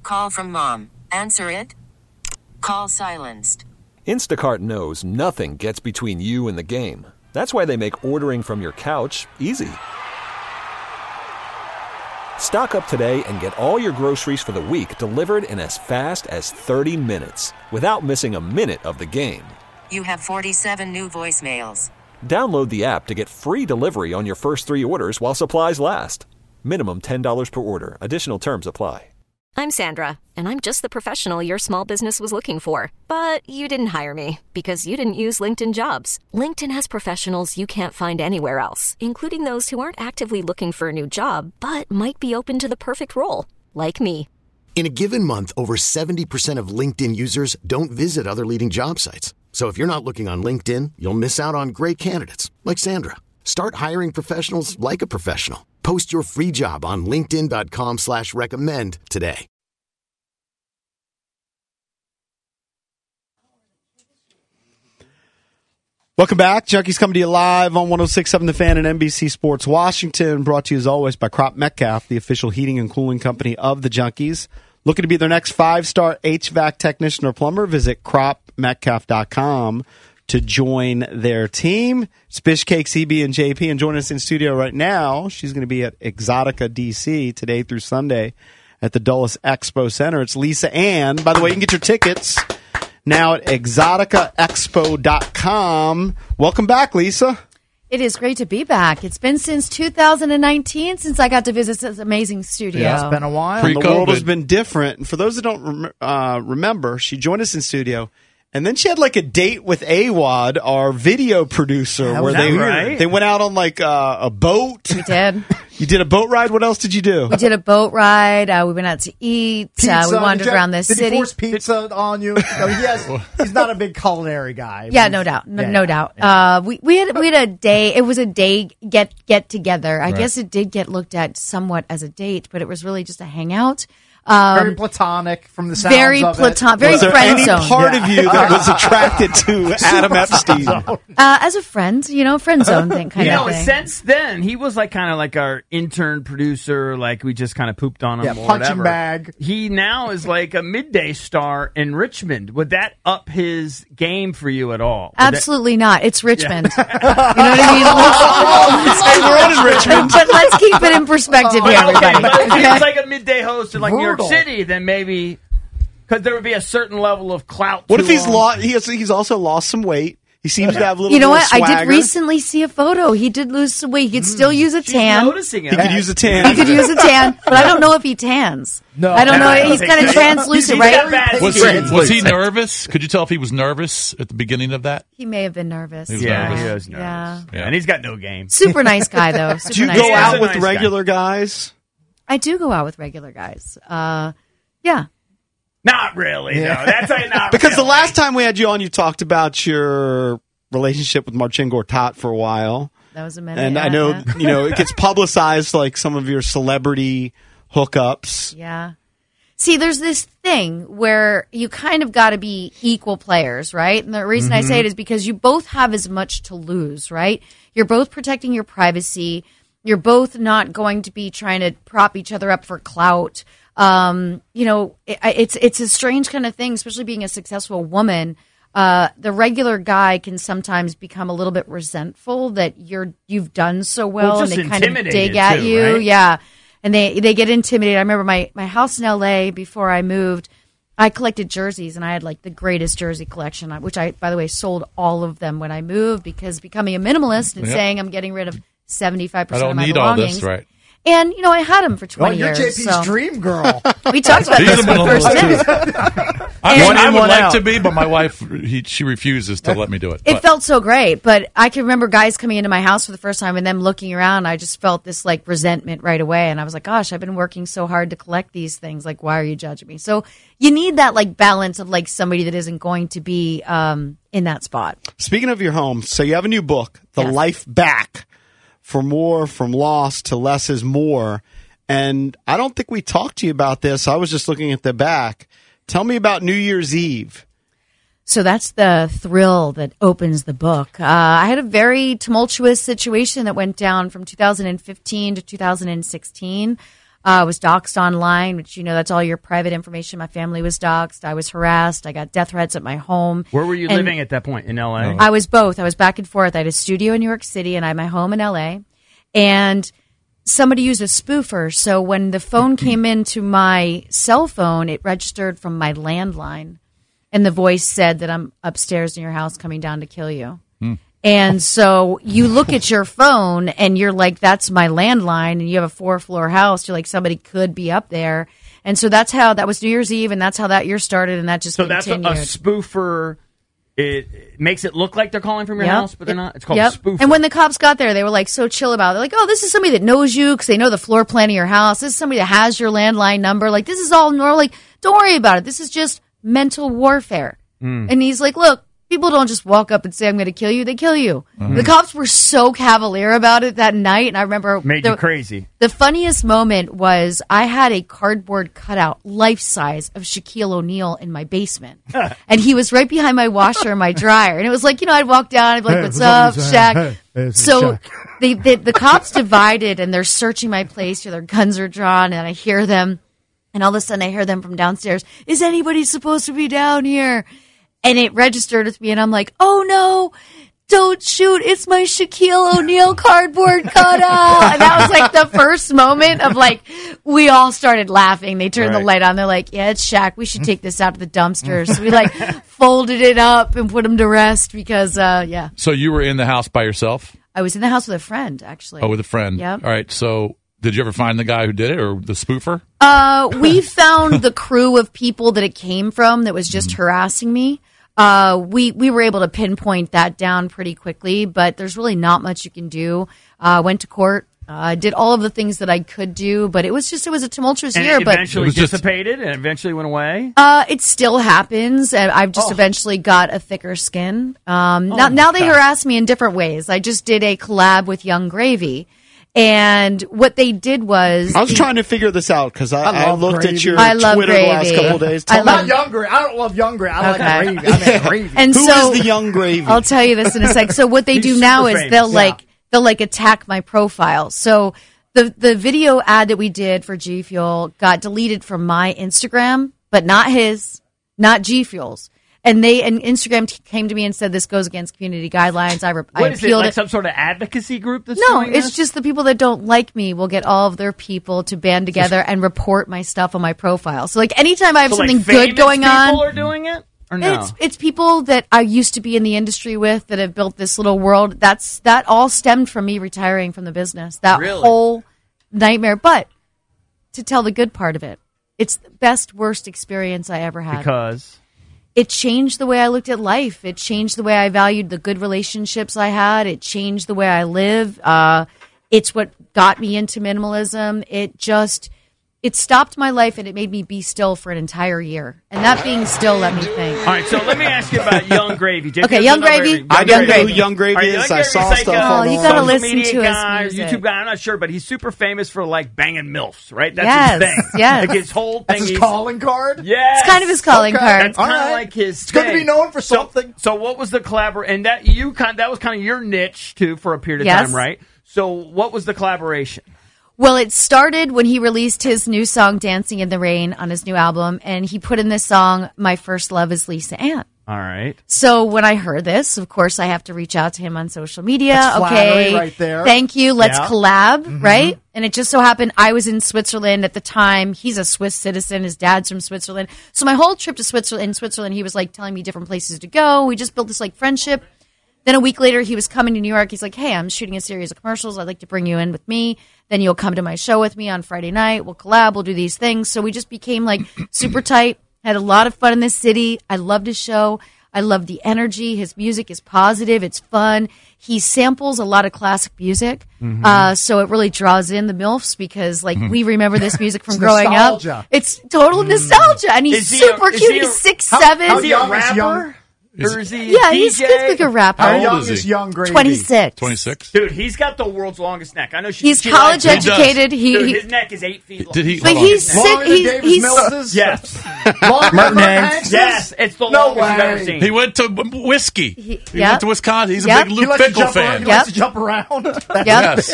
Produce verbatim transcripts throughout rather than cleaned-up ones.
call from mom. Answer it. Call silenced. Instacart knows nothing gets between you and the game. That's why they make ordering from your couch easy. Stock up today and get all your groceries for the week delivered in as fast as thirty minutes without missing a minute of the game. You have forty-seven new voicemails. Download the app to get free delivery on your first three orders while supplies last. Minimum ten dollars per order. Additional terms apply. I'm Sandra, and I'm just the professional your small business was looking for. But you didn't hire me because you didn't use LinkedIn Jobs. LinkedIn has professionals you can't find anywhere else, including those who aren't actively looking for a new job, but might be open to the perfect role, like me. In a given month, over seventy percent of LinkedIn users don't visit other leading job sites. So if you're not looking on LinkedIn, you'll miss out on great candidates like Sandra. Start hiring professionals like a professional. Post your free job on linkedin.com slash recommend today. Welcome back. Junkies coming to you live on one oh six point seven The Fan and N B C Sports Washington. Brought to you as always by Crop Metcalf, the official heating and cooling company of the Junkies. Looking to be their next five-star H V A C technician or plumber? Visit crop metcalf dot com to join their team. It's Bishcake, C B, and J P. And joining us in studio right now, she's going to be at Exotica D C today through Sunday at the Dulles Expo Center. It's Lisa Ann. By the way, you can get your tickets now at exotica expo dot com. Welcome back, Lisa. It is great to be back. It's been since two thousand nineteen since I got to visit this amazing studio. Yeah, it's been a while. The world has been different. And for those that don't rem- uh, remember, she joined us in studio, and then she had like a date with Awad, our video producer, Yeah, where was they that right? they went out on like uh, a boat. We did. You did a boat ride. What else did you do? We did a boat ride. Uh, we went out to eat. Uh, we wandered Did you- around the did city. he force pizza on you? No, he has, he's not a big culinary guy. Yeah, He's- no doubt, no, yeah, no yeah, doubt. yeah. Uh, we we had we had a day. It was a day get get together. I Right. guess it did get looked at somewhat as a date, but it was really just a hangout. Um, very platonic from the sounds very of platonic, it. very was there friend any zone. part Yeah. of you that was attracted to Adam Epstein? Uh, as a friend, you know, friend zone thing kind You know, of thing. since then, he was like kind of like our intern producer, like we just kind of pooped on him Yeah, or punching whatever. bag. He now is like a midday star in Richmond. Would that up his game for you at all? Would that- Absolutely not. It's Richmond. You know what I mean? Let's, Hey, we're on in Richmond. but let's keep it in perspective here, okay, everybody. but if he Okay? was like a midday host in like New York Brutal. City, then maybe because there would be a certain level of clout. What to if he's him. lost? He has, he's also lost some weight. He seems to have a little. You know bit what? of I did swagger. recently see a photo. He did lose some weight. He could still use a She's tan. noticing it. He could use a tan. He could use a tan, but I don't know if he tans. No. I don't know. I don't He's think kind of so. translucent, He's got right? bad Was skin. he, was he nervous? Could you tell if he was nervous at the beginning of that? He may have been nervous. He was Yeah, nervous. he was nervous. Yeah. Yeah. And he's got no game. Super nice guy, though. Super Do you nice go guy. He's out a with nice regular guys? I do go out with regular guys. Uh, yeah. Not really. No, that's a, not Because the really. last time we had you on, you talked about your relationship with Marcin Gortat for a while. That was a minute. And yeah, I know, yeah. you know, it gets publicized, like some of your celebrity hookups. Yeah. See, there's this thing where you kind of got to be equal players, right? And the reason I say it is because you both have as much to lose, right? You're both protecting your privacy. You're both not going to be trying to prop each other up for clout. Um, you know, it, it's it's a strange kind of thing, especially being a successful woman. Uh, the regular guy can sometimes become a little bit resentful that you're you've done so well, Well, and just they kind of intimidated dig at too, you, right? yeah. And they, they get intimidated. I remember my, my house in L A before I moved, I collected jerseys, and I had like the greatest jersey collection, which I, by the way, sold all of them when I moved because becoming a minimalist and Yep. saying I'm getting rid of seventy-five I percent don't of my need all belongings. this, right? And, you know, I had them for Oh, twenty you're years. J P's so. dream girl. We talked about He's this a when we first minimalist, did it. I, And- I would One like out. to be, but my wife, he, she refuses to let me do it. It But felt so great, but I can remember guys coming into my house for the first time and them looking around. I just felt this like resentment right away, and I was like, "Gosh, I've been working so hard to collect these things. Like, why are you judging me?" So you need that like balance of like somebody that isn't going to be um, in that spot. Speaking of your home, so you have a new book, The Yes. Life Back, For More, From Loss to Less is More. And I don't think we talked to you about this. I was just looking at the back. Tell me about New Year's Eve. So that's the thrill that opens the book. Uh, I had a very tumultuous situation that went down from two thousand fifteen to two thousand sixteen. Uh, I was doxxed online, which, you know, that's all your private information. My family was doxxed. I was harassed. I got death threats at my home. Where were you And living at that point? In L A? I was both. I was back and forth. I had a studio in New York City, and I had my home in L A. And somebody used a spoofer. So when the phone came into my cell phone, it registered from my landline. And the voice said that I'm upstairs in your house coming down to kill you. Hmm. And so you look at your phone and you're like, that's my landline. And you have a four floor house. You're like, somebody could be up there. And so that's how that was New Year's Eve. And that's how that year started. And that just So that's a, continued. a spoofer. It, it makes it look like they're calling from your Yep. house, but they're not. It's called Yep. a spoofer. And when the cops got there, they were like so chill about it. They're like, oh, this is somebody that knows you because they know the floor plan of your house. This is somebody that has your landline number. Like, this is all normal. Like, don't worry about it. This is just mental warfare. Mm. And he's like, look, people don't just walk up and say, I'm going to kill you. They kill you. Mhm. The cops were so cavalier about it that night. And I remember Made the, you crazy. the funniest moment was I had a cardboard cutout, life size, of Shaquille O'Neal in my basement. And he was right behind my washer and my dryer. And it was like, you know, I'd walk down, I'd be like, Hey, what's what's up, up, Shaq? Shaq? Hey, hey, it's So Shaq. they, they, the cops divided and they're searching my place. Their guns are drawn and I hear them. And all of a sudden I hear them from downstairs. Is anybody supposed to be down here? And it registered with me and I'm like, oh no, don't shoot. It's my Shaquille O'Neal cardboard cutout. And that was like the first moment of like, we all started laughing. They turned Right. the light on. They're like, yeah, it's Shaq. We should take this out to the dumpsters. So we like folded it up and put him to rest because, uh, yeah, So you were in the house by yourself? I was in the house with a friend actually. Oh, with a friend. Yep. All right. So did you ever find the guy who did it or the spoofer? Uh, we found the crew of people that it came from that was just harassing me. Uh, we, we were able to pinpoint that down pretty quickly, but there's really not much you can do. Uh, went to court, uh, did all of the things that I could do, but it was just, it was a tumultuous And year, it but eventually It was just- dissipated and eventually went away. Uh, it still happens, and I've Oh. just eventually got a thicker skin. Um, now, now they harass me in different ways. I just did a collab with Young Gravy, and what they did was I was the- trying to figure this out because I, I I, love looked at gravy. your I love Twitter the last gravy. couple of days. I Tell love- me, Not young gravy. I don't love young gravy. I Okay. like gravy. I like gravy. And who so is the Young Gravy? I'll tell you this in a sec. So what they He's do now super is famous. they'll Yeah. like they'll like attack my profile. So the the video ad that we did for G Fuel got deleted from my Instagram, but not his, not G Fuel's. And they and Instagram t- came to me and said this goes against community guidelines. I, re- I What is it? appealed Like it. some sort of advocacy group that's No, doing it's this? just the people that don't like me will get all of their people to band together and report my stuff on my profile. So like anytime I have So, like, something famous good going on, people are doing it? Or no? It's it's people that I used to be in the industry with that have built this little world. That's that all stemmed from me retiring from the business. That Really? whole nightmare. But to tell the good part of it, it's the best worst experience I ever had. Because It changed the way I looked at life. It changed the way I valued the good relationships I had. It changed the way I live. Uh, it's what got me into minimalism. It just it stopped my life and it made me be still for an entire year. And that being still let me think. all right, so let me ask you about Young Gravy. Jeff, Okay, you Young know Gravy. I Young don't know who Gravy. Young Gravy All right, is. Young I Gravy's saw like stuff a on Oh, you the- gotta social listen media to his guy, music. YouTube guy. I'm not sure, but he's super famous for like banging milfs, right? That's Yes, his thing. yes. Like his whole thing. That's his he's- calling card. Yes. It's kind of his calling Okay. card. That's All kind of right. like his. It's good to thing. be known for So- something. So, what was the collabor? And that you kind that was kind of your niche too for a period of Yes. time, right? So, what was the collaboration? Well, it started when he released his new song "Dancing in the Rain" on his new album, and he put in this song "My First Love Is Lisa Ann." All right. So when I heard this, of course, I have to reach out to him on social media. That's flattery okay, right there. thank you. Let's Yeah. collab, right? And it just so happened I was in Switzerland at the time. He's a Swiss citizen. His dad's from Switzerland. So my whole trip to Switzerland, in Switzerland, he was like telling me different places to go. We just built this like friendship. Then a week later, he was coming to New York. He's like, hey, I'm shooting a series of commercials. I'd like to bring you in with me. Then you'll come to my show with me on Friday night. We'll collab. We'll do these things. So we just became like super tight. Had a lot of fun in this city. I loved his show. I love the energy. His music is positive. It's fun. He samples a lot of classic music. Mm-hmm. Uh, so it really draws in the MILFs because like we remember this music from It's growing nostalgia. up. It's total nostalgia. And he's Is he a- super is cute. he a- he's six, how- seven. how Is he a young is rapper? young? Or is he? yeah, a he's D J? good like a rapper. How old young is is he? young Gravy? twenty-six. twenty-six? Dude, he's got the world's longest neck. I know she, He's she college likes it. educated. He, Dude, he his neck is eight feet long. Did he- but hold on. he's His neck. sick. Longer than He's, Davis he's Mills's? Yes. Longer than Merton Merton Hanks. Hanks? Yes, it's the No longest you've ever way. seen. He went to whiskey. He, yep. went to Wisconsin. He's a Yep. big He Luke likes to Fickle jump around. fan. He Yep. likes to jump around. Yep. Yes.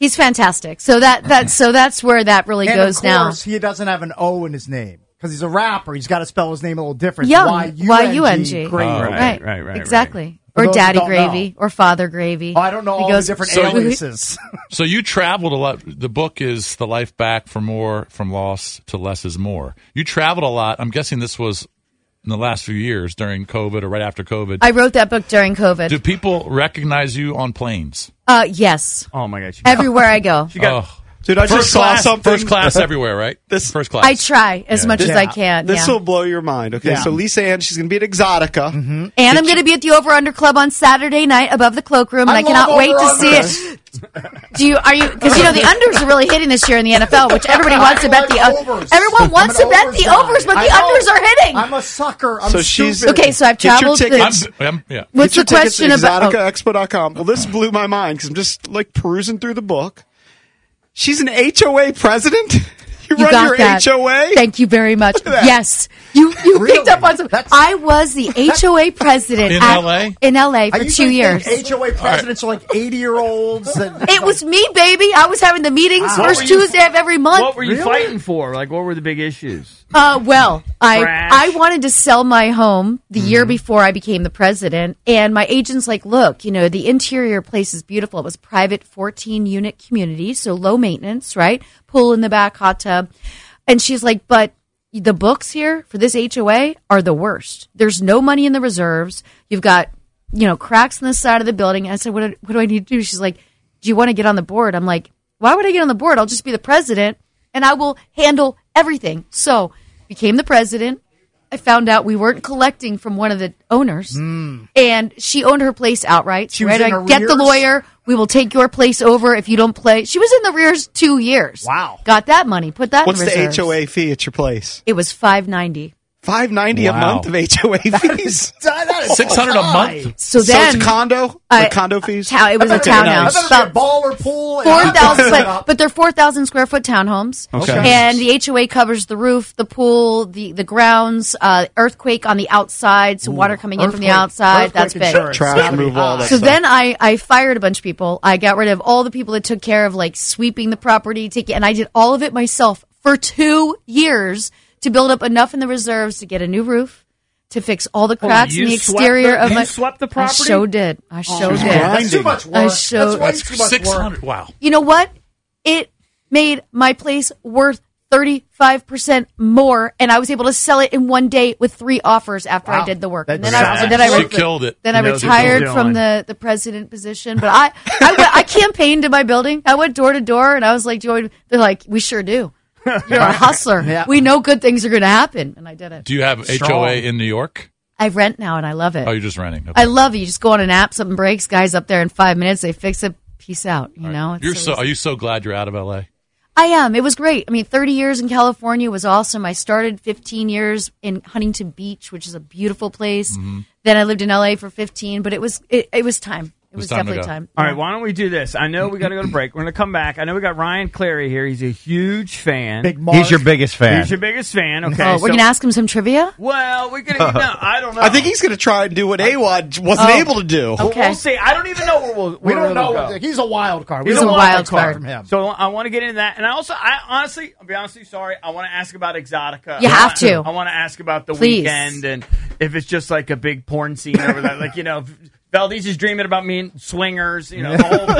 He's fantastic. So that that so that's where that really and goes of now. course, he doesn't have an O in his name because he's a rapper. He's got to spell his name a little different. Young, Y U N G. Gravy. Oh, right, right, right, right, exactly. For Or those who Daddy don't Gravy, know. or Father Gravy. Oh, I don't know He all goes- the different So- aliases. So you traveled a lot. The book is The Life Back from More, from Loss to Less is More. You traveled a lot. I'm guessing this was in the last few years during COVID or right after COVID. I wrote that book during COVID. Do people recognize you on planes? Uh, yes. Oh my gosh! Everywhere I go. She got, Oh. Dude, I First just saw class, something. first class everywhere, right? This- first class. I try as Yeah. much as Yeah. I can. This yeah. will blow your mind. Okay, Yeah. so Lisa Ann, she's going to be at Exotica. Mm-hmm. And I'm going to be at the Over Under Club on Saturday night above the cloakroom, and I, I cannot love wait to see over-unders. it. Do you are you because you know the unders are really hitting this year in the N F L, which everybody wants to bet the like o- overs. everyone wants I'm to an bet overs the guy. overs, but I the know. unders are hitting. I'm a sucker. I'm So she's- stupid. Okay, so I've Get your traveled. tickets. to- I'm, I'm, yeah. What's Get the your tickets question at about? exotica expo dot com. Well, this blew my mind because I'm just like perusing through the book. She's an H O A president? You, You run got your that. H O A? Thank you very much. at that. Yes, you you Really? picked up on something. That's- I was the H O A president In at- L A? In L A I for usually two years. think H O A presidents are like eighty-year-olds. It was me, baby. I was having the meetings What first were you- Tuesday of every month. what were you Really? fighting for? Like, what were the big issues? Uh, well, I Trash. I wanted to sell my home the Mm-hmm. year before I became the president, and my agent's like, "Look, you know, the interior place is beautiful. It was a private fourteen unit community, so low maintenance, right? Pool in the back, hot tub." And she's like, "But the books here for this H O A are the worst. There's no money in the reserves. You've got, you know, cracks in the side of the building." And I said, "What do, what do I need to do?" She's like, "Do you want to get on the board?" I'm like, "Why would I get on the board? I'll just be the president, and I will handle everything." So became the president. I found out we weren't collecting from one of the owners, and she owned her place outright. She was right? in I get the arrears? lawyer. We will take your place over if you don't play. She was in the rears two years. Wow. Got that money. Put that What's in the reserves. H O A fee at your place? It was five ninety. five ninety a Wow. month of H O A fees. That is six hundred a month. So so then it's condo? I- Like condo fees? ta- it was a I townhouse. thought it was a baller pool. and- Four thousand, but, but they're four thousand square foot townhomes. Okay. And the H O A covers the roof, the pool, the the grounds, uh, earthquake on the outside, so water coming in from the Earthquake- outside. earthquake That's big. insurance. Trash Gotta be removal, all high. that So stuff. then I, I fired a bunch of people. I got rid of all the people that took care of like sweeping the property, taking, and I did all of it myself for two years to build up enough in the reserves to get a new roof, to fix all the cracks you in the swept exterior the- of you my. swept the I property? so did. I so Oh, did. That's too much work. I showed- That's way That's too much six work. hundred. Wow. You know what? It made my place worth thirty-five percent more, and I was able to sell it in one day with three offers after Wow. I did the work. That And then sounds I, and then I She re- killed it. Then I She knows what retired she's from doing. the, the president position. But I I, went, I campaigned in my building. I went door to door, and I was like, "Do you want me-" They're like, "We sure do. You're a hustler. Yeah. We know good things are going to happen." And I did it. Do you have H O A in New York? I rent now, and I love it. Oh, you're just renting. Okay. I love it. You just go on an app, something breaks, guys up there in five minutes, they fix it. Peace out. You know, It's- You're it so. was- Are you so glad you're out of L A? I am. It was great. I mean, thirty years in California was awesome. I started fifteen years in Huntington Beach, which is a beautiful place. Then I lived in L A for fifteen, but it was it, it was time. It was, was time to definitely go. time. All Yeah. right, why don't we do this? I know we got to go to break. We're going to come back. I know we got Ryan Clary here. He's a huge fan. Big Mark. He's your biggest fan. He's your biggest fan. Okay, Oh, we're so- gonna ask him some trivia. Well, we're gonna. No, I don't know. I think he's going to try and do what A-Wad wasn't Oh. able to do. We'll, Okay. we'll see. I don't even know where we'll. We where don't it'll know. go. He's a wild card. He's We a don't wild want that card. from him. So I want to get into that, and I also, I honestly, I'll be honest with you, sorry, I want to ask about Exotica. You I have want- to. I want to ask about the Please. weekend and if it's just like a big porn scene over that, like you know, Valdez is dreaming about me and swingers, you know, the whole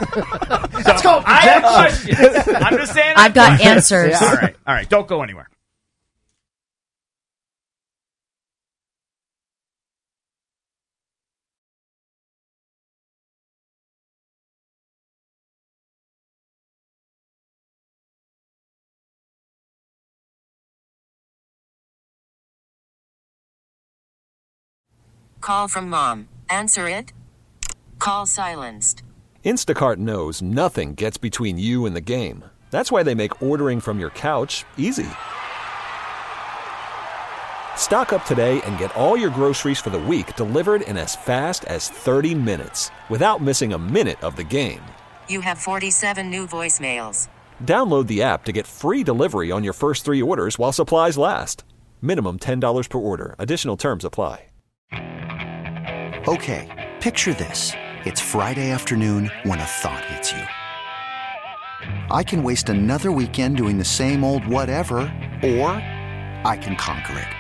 thing. Let's go. I have questions. I'm just saying. I've got answers. All right, all right, don't go anywhere. Call from mom. Answer it. Call silenced. Instacart knows nothing gets between you and the game. That's why they make ordering from your couch easy. Stock up today and get all your groceries for the week delivered in as fast as thirty minutes without missing a minute of the game. You have forty-seven new voicemails. Download the app to get free delivery on your first three orders while supplies last. Minimum ten dollars per order. Additional terms apply. Okay, picture this. It's Friday afternoon when a thought hits you. I can waste another weekend doing the same old whatever, or I can conquer it.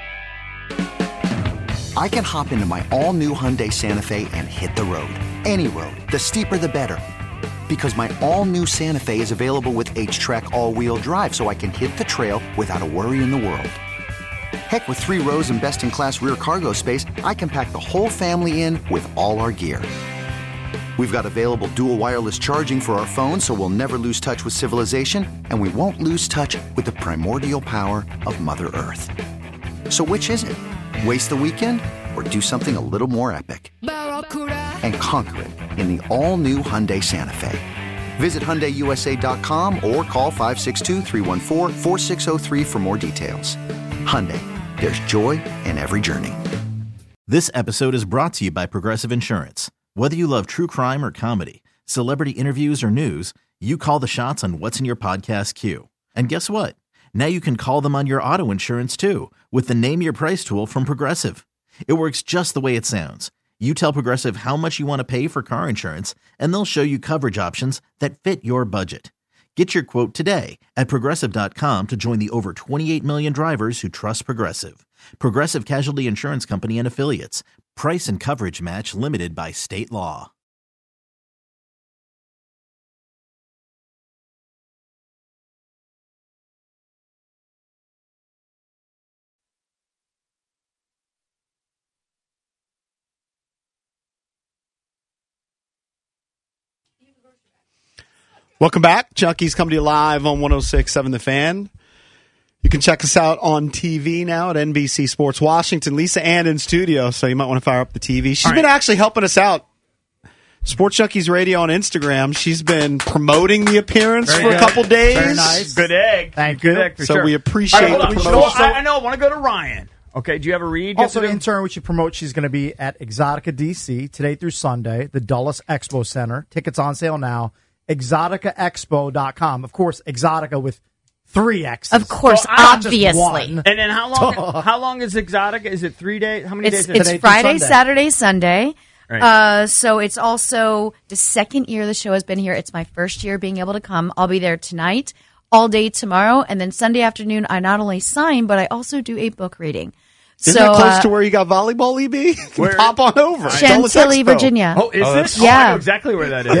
I can hop into my all-new Hyundai Santa Fe and hit the road. Any road. The steeper, the better. Because my all-new Santa Fe is available with H-Track all-wheel drive, so I can hit the trail without a worry in the world. Heck, with three rows and best-in-class rear cargo space, I can pack the whole family in with all our gear. We've got available dual wireless charging for our phones, so we'll never lose touch with civilization, and we won't lose touch with the primordial power of Mother Earth. So which is it? Waste the weekend or do something a little more epic? And conquer it in the all-new Hyundai Santa Fe. Visit Hyundai U S A dot com or call five six two, three one four, four six zero three for more details. Hyundai, there's joy in every journey. This episode is brought to you by Progressive Insurance. Whether you love true crime or comedy, celebrity interviews or news, you call the shots on what's in your podcast queue. And guess what? Now you can call them on your auto insurance too with the Name Your Price tool from Progressive. It works just the way it sounds. You tell Progressive how much you want to pay for car insurance, and they'll show you coverage options that fit your budget. Get your quote today at Progressive dot com to join the over twenty-eight million drivers who trust Progressive. Progressive Casualty Insurance Company and Affiliates. Price and coverage match limited by state law. Welcome back. Junkies coming to you live on one oh six point seven The Fan. You can check us out on T V now at N B C Sports Washington. Lisa Ann in studio, so you might want to fire up the T V. She's All been right. actually helping us out. Sports Junkies Radio on Instagram. She's been promoting the appearance Very for good. a couple days. Very nice. Good egg. Thank good you. Egg for so sure. we appreciate right, the promotion. promotion. So, I, I know. I want to go to Ryan. Okay, do you have a read? Also, intern, we should promote. She's going to be at Exotica D C today through Sunday, the Dulles Expo Center. Tickets on sale now. Exotica Expo dot com. Of course, Exotica with three X's. Of course, so not obviously. just one. And then how long? How long is Exotica? Is it three days? How many it's, days? It's is it? Friday, Saturday, Sunday. Right. Uh, so it's also the second year the show has been here. It's my first year being able to come. I'll be there tonight, all day tomorrow, and then Sunday afternoon. I not only sign, but I also do a book reading. Isn't so, that close uh, to where you got volleyball, E B? Where? Pop on over. Chantilly, Virginia. Oh, is Oh, it? that's- Oh, I Yeah. know exactly where that is.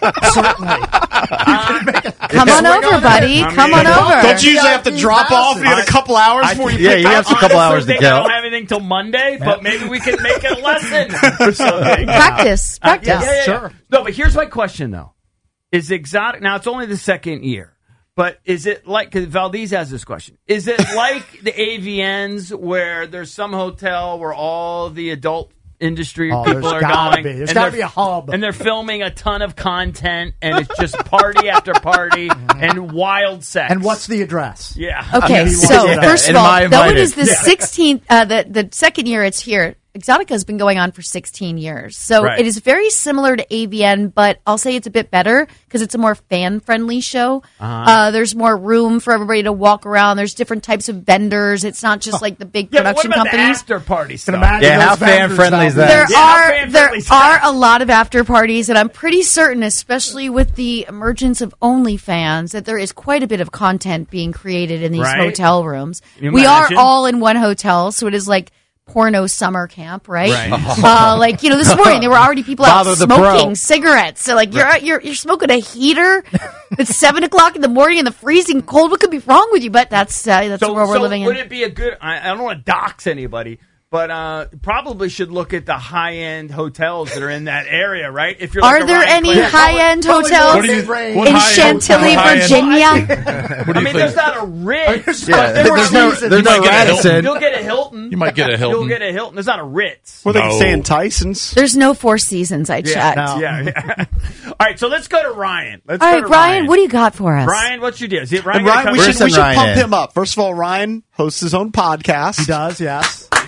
Certainly. Come on over, buddy. I Come mean, on over. Don't you usually have to drop off? You get a couple hours before you yeah, pick you up? have a couple hours to think I go. don't have anything till Monday, but maybe we can make it a lesson or something. Practice. Uh, Practice. yeah, yeah, yeah. Sure. No, but here's my question, though. Is Exotic... Now, it's only the second year, but is it like... Because Valdez has this question. Is it like the A V Ns where there's some hotel where all the adult industry Oh, people there's are gotta going? be. There's and gotta they're- be a hub. And they're filming a ton of content, and it's just party after party and wild sex. And what's the address? Yeah. Okay, mean, so yeah. first of And am I all, though it invited? is the sixteenth, uh, the the second year it's here. Exotica has been going on for sixteen years, so Right. it is very similar to A V N, but I'll say it's a bit better because it's a more fan-friendly show. Uh-huh. Uh, there's more room for everybody to walk around. There's different types of vendors. It's not just like the big Yeah, but what production about companies. the after party stuff? imagine Yeah, how those vendors fan-friendly is now. that? There Yeah, how are fan-friendly there is that? are a lot of after parties, and I'm pretty certain, especially with the emergence of OnlyFans, that there is quite a bit of content being created in these Right. hotel rooms. Can you We are imagine? all in one hotel, so it is like porno summer camp, right? Right. Uh, like you know, this morning there were already people out Father the pro. smoking cigarettes. So like you're out, you're you're smoking a heater. It's seven o'clock in the morning in the freezing cold. What could be wrong with you? But that's uh, that's So, the world we're so living would in. it be a good? I, I don't want to dox anybody, but uh, probably should look at the high end hotels that are in that area, right? If you're Are like a there Ryan any Clear- high end Probably hotels what do you- what in high-end- Chantilly, what high-end- Virginia? What do I you mean, think? there's not a Ritz. Yeah, but there there's are no- reasons. there's You no might get a Radisson. Hilton. You'll get a Hilton. You might get a Hilton. You'll get a Hilton. There's not a Ritz. Well, they No. can stay in Tyson's. There's no Four Seasons. I Yeah, checked. no. yeah, yeah. All right, so let's go to Ryan. Let's All go right, to Ryan, what do you got for us? Ryan, what's your deal? Is it Ryan? And Ryan, gonna we come should, in? we should Ryan pump in. him up. First of all, Ryan hosts his own podcast. He does, yes.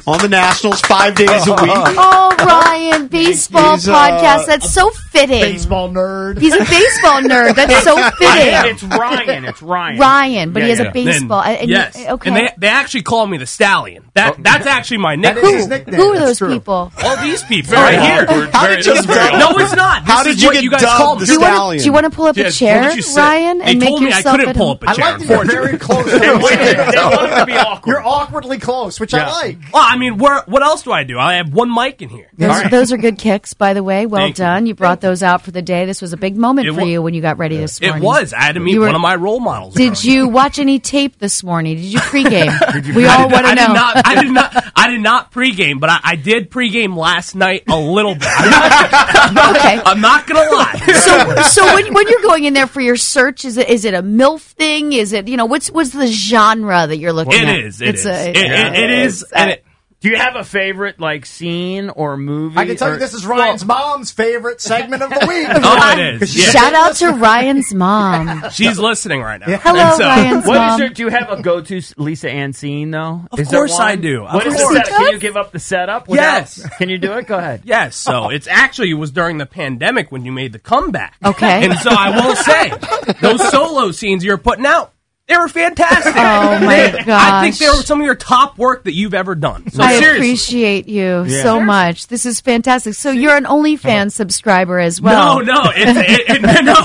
on the Nationals five days a week. Oh, Ryan, baseball He's, uh, podcast. That's so fitting. Baseball nerd. He's a baseball nerd. That's so fitting. It's Ryan. It's Ryan. Ryan, but Yeah, he has yeah. a baseball. Then, and yes. you- okay. And they, they actually call me the Stallion. That That's actually my That nickname. is his nickname. Who are That's those true. people? All these people right here. How did you get No, it's not. This How did is you what get you guys dubbed call the me. Do you, wanna, Stallion? do you want to pull up a Yes, chair, what did you say? Ryan, They and make told me I yourself couldn't at pull home? up a I chair. like that you're very close. to They the want chair. it- they want it to be awkward. You're awkwardly close, which I like. Well, I mean, where, what else do I do? I have one mic in here. Those, those are good kicks, by the way. Well Thank you. done. You. brought those out for the day. This was a big moment It for wa- you when you got ready this It morning. was. I had to meet You were- one of my role models. Did you watch any tape this morning? Did you pregame? we I all did- want to I know. Did not, I did not. I did not pregame, but I, I did pregame last night a little bit. I'm not, I'm not, Okay. I'm not gonna lie. so, so when, when you're going in there for your search, is it is it a MILF thing? Is it you know what's what's the genre that you're looking It at? is. It it's is. A, It- it- it is. And it, Do you have a favorite like scene or movie? I can tell or- you this is Ryan's mom's favorite segment of the week. oh, it is. Yeah. Shout out to Ryan's mom. She's listening right now. Hello, And so- Ryan's What is mom. your, do you have a go-to Lisa Ann scene though? Of Is there course one? I do. Of What is the course. setup? Can you give up the setup? without- Yes. Can you do it? Go ahead. Yes, so it's actually it was during the pandemic when you made the comeback. Okay. And so I will say, those solo scenes you're putting out, they were fantastic. Oh, my They- I gosh. think they were some of your top work that you've ever done. So I seriously. appreciate you so much. This is fantastic. So you're an OnlyFans subscriber as well. No, no, it, it, it, no.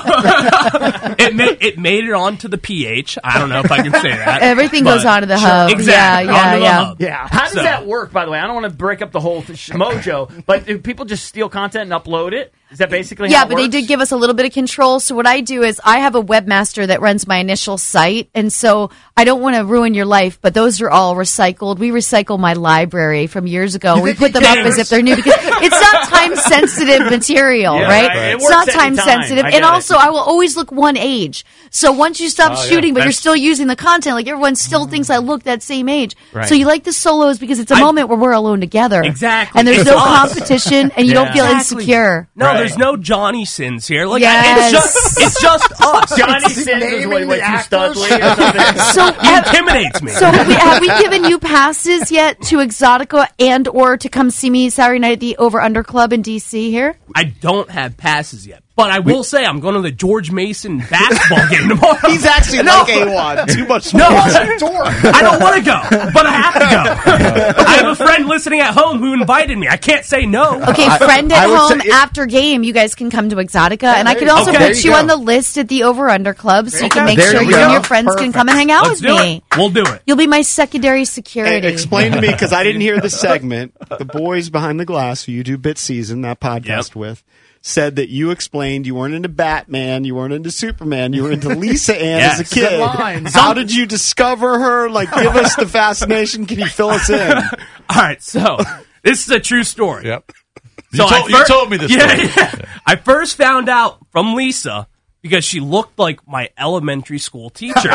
it, made, it made it onto the P H. I don't know if I can say that. Everything but- goes onto the hub. Exactly. Yeah, yeah, onto the yeah. hub. Yeah. How does So- that work? By the way, I don't want to break up the whole th- mojo, but do people just steal content and upload it? Is that basically Yeah, how it but they works? did give us a little bit of control. So what I do is I have a webmaster that runs my initial site, and so I don't want to ruin your life, but those are all recycled. We recycle my library from years ago. We put them up as if they're new because it's not time sensitive material, Yeah, right? right. It It's works not every time time. sensitive, I and get also it. I will always look one age. So once you stop Oh, yeah. shooting, but you're That's- still using the content, like everyone still thinks I look that same age. Right. So you like the solos because it's a I- moment where we're alone together, Exactly. and there's It's no us. competition, and you don't Yeah. feel Exactly. insecure. No, Right. there's no Johnny Sins here. Like, Yes. it's just it's just us. Johnny It's Sins is naming what, the what you actors. Studley or something. So He intimidates me. So have we, have we given you passes yet to Exotica and or to come see me Saturday night at the Over Under Club in D C here? I don't have passes yet, but I will say I'm going to the George Mason basketball game tomorrow. He's actually No. like A one. Too much No, sports. I don't want to go, but I have to go. I have a friend listening at home who invited me. I can't say no. Okay, friend at I would home say it- after game, you guys can come to Exotica, and I could also Okay. put There you, you go. on the list at the Over Under Club, so you can Okay. make There sure you you and go. your friends can come and hang out Let's with do me. it. We'll do it. You'll be my secondary Hey, security. explain to me, because I didn't hear the segment. The boys behind the glass, who you do Bit Season, that podcast Yep. with, said that you explained you weren't into Batman, you weren't into Superman, you were into Lisa Ann Yes. as a kid. Good line. How did you discover her? Like, give us the fascination. Can you fill us in? All right, so this is a true story. Yep. You, So I told, you fir- told me this Yeah, story. yeah. I first found out from Lisa because she looked like my elementary school teacher, and,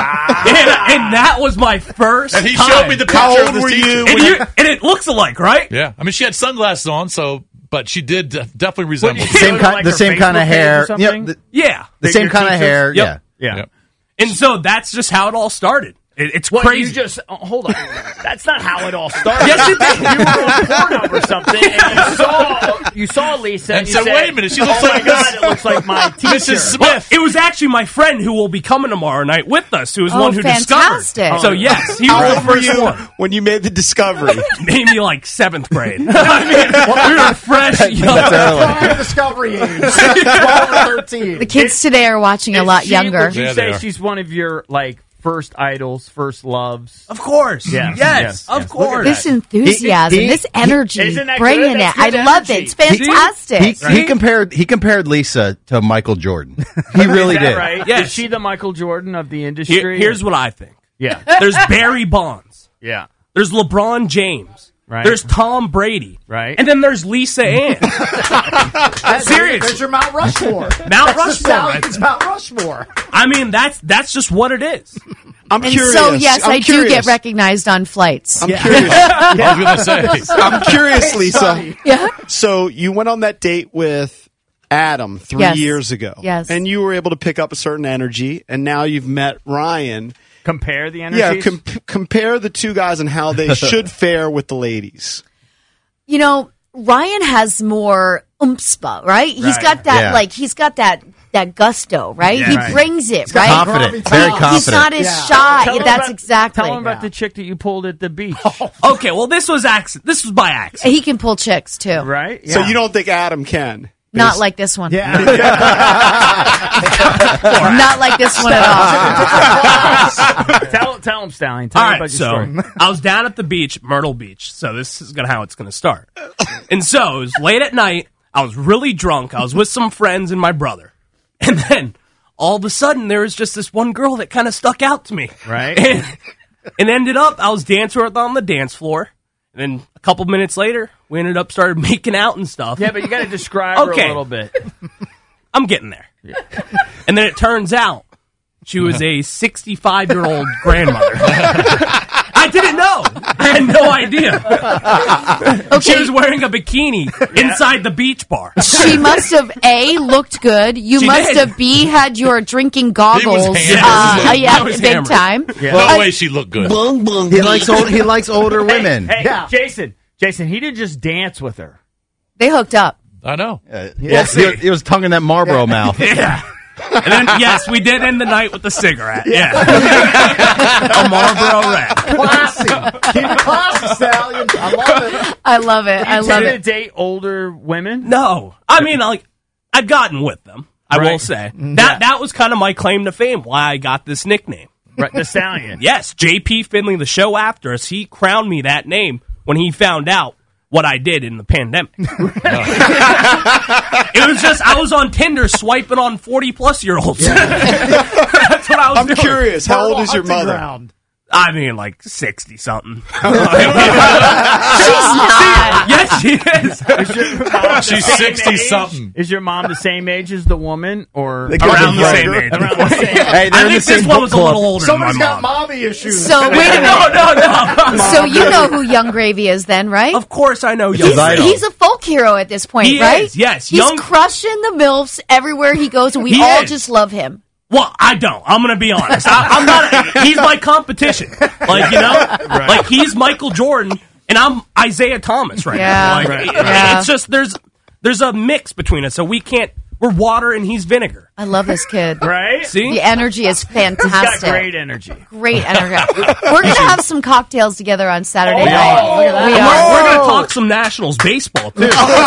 and that was my first. And he time. showed me the picture How of old this were teacher. you and, you, and it looks alike, right? Yeah. I mean, she had sunglasses on, so, but she did uh, definitely resemble. What, you Same go to, kind, like, the her same kind Facebook of page or hair. something? Yep, the, Yeah, the Your same kind of teachers? hair. Yep. Yeah. Yeah. Yep. and so that's just how it all started. It, it's What, crazy. you just oh, hold on. That's not how it all started. Yes, it did. You were on Pornhub or something, and you saw you saw Lisa, and, And you so, said, wait a minute, she looks "Oh like my god, this- it looks like my teacher." Missus Well, Smith. it was actually my friend who will be coming tomorrow night with us, who was Oh, one who fantastic. discovered. So yes, he How was the old were first you one. when you made the discovery? Maybe like seventh grade. I mean, we were fresh. young. Prime discovery age. twelve or thirteen. The kids today are watching a Is lot she- younger. Would you Yeah, they say are. she's one of your like first idols, first loves? Of course. Yes, Yes. yes, of yes. Look at course. This enthusiasm, He- he- this energy, Isn't that bringing good? That's it. I good love it. energy. It's fantastic. He, he compared he compared Lisa to Michael Jordan. He really Is that did. right? Yes. Is she the Michael Jordan of the industry? Here- here's what I think. Yeah. There's Barry Bonds. Yeah. There's LeBron James. Right. There's Tom Brady. Right. And then there's Lisa Ann. That's- Serious. There's your Mount Rushmore. Mount That's the Rushmore, Stallions right? Mount Rushmore. I mean, that's that's just what it is. I'm And curious. so, yes, I'm I do curious. get recognized on flights. I'm curious. I was going to say. I'm curious, Lisa. Yeah. So you went on that date with Adam three Yes. years ago. Yes. And you were able to pick up a certain energy, and now you've met Ryan. Compare the Yeah, energies? com- compare the two guys and how they should fare with the ladies. You know, Ryan has more oompspa, right? He's Right. got that, Yeah. like, he's got that that gusto, right? Yeah, he right. brings it, He's got right? confident, very He's confident. not as Yeah. shy. Tell him That's about- exactly. Tell him about the chick that you pulled at the beach. Okay, well, this was accident. This was by accident. He can pull chicks too, right? So you don't think Adam can? Not like this one. Yeah. Not like this one at all. tell, tell him, Stallion. Tell All him right, about your so story. I was down at the beach, Myrtle Beach. So this is gonna how it's gonna start. And so it was late at night. I was really drunk. I was with some friends and my brother. And then all of a sudden, there was just this one girl that kind of stuck out to me. Right. And, and ended up, I was dancing with her on the dance floor. And then a couple minutes later, we ended up started making out and stuff. Yeah, but you got to describe her Okay. a little bit. I'm getting there. And then it turns out she was a sixty-five-year-old grandmother. I didn't know. I had no idea. She was wearing a bikini inside the beach bar. She must have A, looked good. You She must did. have B, had your drinking goggles. hammered. Uh, I yeah, was big hammered. time. No Uh, way she looked good. He likes old. He likes older women. Hey, Yeah. Jason, Jason, he didn't just dance with her. They hooked up. I know. Yeah, he, he was tonguing that Marlboro mouth. Yeah. And then, yes, we did end the night with a cigarette. Yeah. A Marlboro Red. Classy. Keep it classy, Stallion. I love it. I love it. I You love tended it. to date older women? No. I mean, like, I've gotten with them, I will Right. say. That that was kind of my claim to fame, why I got this nickname. Right, the Stallion. Yes, J P Finley, the show after us, he crowned me that name when he found out what I did in the pandemic. It was just, I was on Tinder swiping on forty-plus year olds. That's what I was I'm doing. curious. How old is your Hunting mother? ground. I mean, like sixty-something. She's not. Yes, she is. Is your mom the She's same sixty age? something. Is your mom the same age as the woman, or They could Around be the same younger. age. around the same? Hey, they're I in the think same this one book was a club. little older Somebody's than my got mom. mommy issues. So wait a minute. No, no, no. So you know who Young Gravy is then, right? Of course I know It's Young his He's, idol. he's a folk hero at this point, He right? is, yes. He's Young- crushing the MILFs everywhere he goes, and we He all is. just love him. Well, I don't. I'm going to be honest. I, I'm not. He's my competition. Like, you know? Like, he's Michael Jordan, and I'm Isaiah Thomas right Yeah. now. Like, Right. it- Yeah. It's just, there's there's a mix between us, so we can't, we're water and he's vinegar. I love this kid. Right? See? The energy is He's got fantastic. great energy. Great energy. We're going to have some cocktails together on Saturday Oh, night. look at that. We And are. we're we're going to talk some Nationals baseball, too.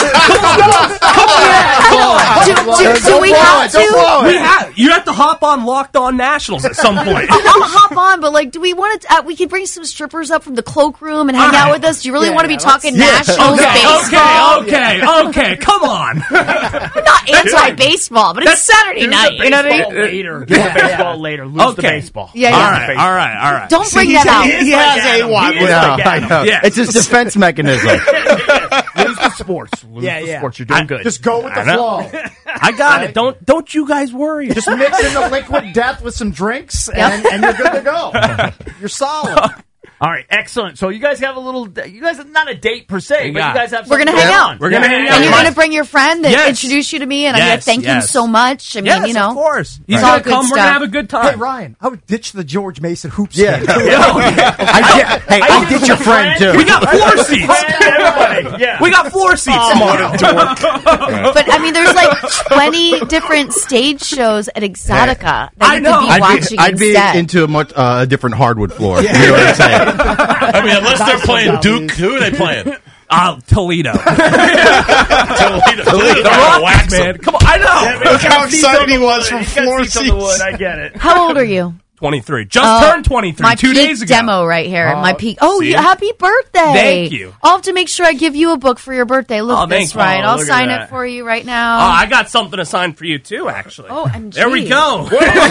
do, do, do we have to? We have, you have to hop on Locked On Nationals at some point. I'll hop on, but like, do we want to? Uh, we could bring some strippers up from the cloakroom and hang All out right. with us. Do you really Yeah, want to be yeah, talking let's- Nationals Okay, baseball? okay, okay, okay, come on. I'm not anti-baseball, but it's Saturday Do night. the You know what I baseball mean? later. Do the baseball later. Lose the Okay. baseball. Yeah, All yeah. right, all right, all right. Don't bring that out. He has a what? He is Yeah, like I Adam. know. Yeah. It's his defense mechanism. Lose the sports. Lose Yeah, the yeah. sports. You're doing good. Just go with the I know. flow. I got it. Don't don't you guys worry. Just mix in the liquid death with some drinks, and, and you're good to go. You're solid. All right, excellent. So you guys have a little. You guys have not a date per se, but you got guys have. We're gonna something hang going out. on. We're gonna hang out. And you're Yes. going to bring your friend and Yes. introduce you to me, and I'm going to Yes, thank him yes. so much. I mean, Yes, you know. of course. He's It's gonna all good come. We're gonna stuff. have a good Hey, time. Ryan, I would ditch the George Mason hoops Yeah. game. I did, hey, I did your friend too. We got floor seats. Everybody, yeah. We got floor seats Oh, tomorrow. But I mean, there's like twenty different stage shows at Exotica that I you know. could be I'd watching be, I'd be instead. into a much uh, a different hardwood floor. You know what I'm saying? I mean, unless they're playing Duke, who are they playing? Uh, Toledo. Toledo. Toledo. The Rockies, man. Come on. I know. Look how excited he was from He's got floor seats on the wood. seats. I get it. How old are you? twenty-three. Just Uh, turned twenty-three My two peak days ago. demo right here. my peak. Oh, see? you, happy birthday! Thank you. I'll have to make sure I give you a book for your birthday. Look Oh, at this, thank you. Ryan. Oh, I'll look at sign that. it for you right Oh, now. I got something to sign for you too, actually. Oh, M G. There we go.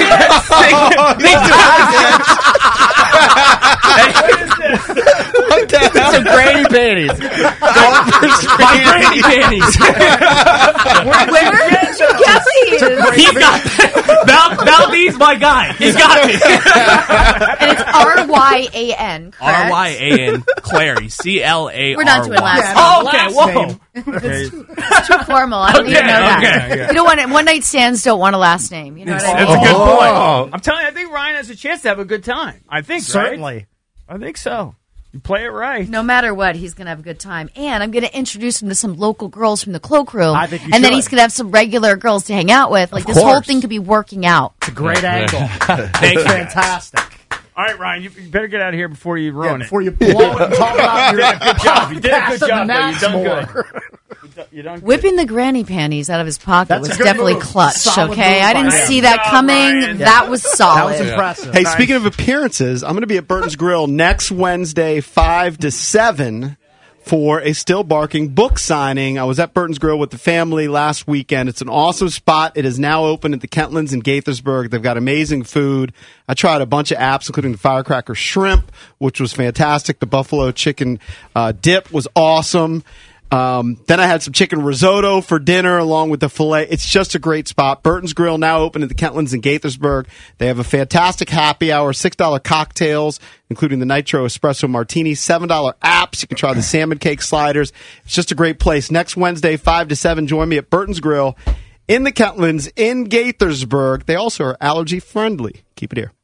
Some granny panties. My granny panties. Where did you get He is. He got Val, Valdez, my guy. He's got me. And it's R Y A N, correct? R Y A N, Clary. C L A R Y. We're not doing last name. Oh, okay. Whoa. It's, it's too formal. I don't Okay, need to know that. okay, yeah. You don't want it. One night stands don't want a last name. You know what I That's mean? a good Oh. point. I'm telling you, I think Ryan has a chance to have a good time. I think, Certainly. right? I think so. You play it right. No matter what, he's going to have a good time. And I'm going to introduce him to some local girls from the cloakroom. I think you and then should. he's going to have some regular girls to hang out with. Like, Of this whole course. thing could be working out. It's a great angle. Thank you. Fantastic. All right, Ryan, you, you better get out of here before you ruin Yeah, it. before you blow it and talk about You your did a good job. You did a podcast good and job, the though. You Nats done more. good. You done- You done good. Whipping the granny panties out of his pocket That's a was good definitely move. clutch, Solid okay? move I by didn't him. see that Good job, coming. Ryan. That was solid. That was impressive. Hey, Nice. speaking of appearances, I'm going to be at Burton's Grill next Wednesday, five to seven, for a Still Barking book signing. I was at Burton's Grill with the family last weekend. It's an awesome spot. It is now open at the Kentlands in Gaithersburg. They've got amazing food. I tried a bunch of apps, including the firecracker shrimp, which was fantastic. The buffalo chicken uh, dip was awesome. Um, then I had some chicken risotto for dinner along with the filet. It's just a great spot. Burton's Grill now open at the Kentlands in Gaithersburg. They have a fantastic happy hour, six dollar cocktails, including the Nitro Espresso Martini, seven dollar apps. You can try the salmon cake sliders. It's just a great place. Next Wednesday, five to seven, join me at Burton's Grill in the Kentlands in Gaithersburg. They also are allergy friendly. Keep it here.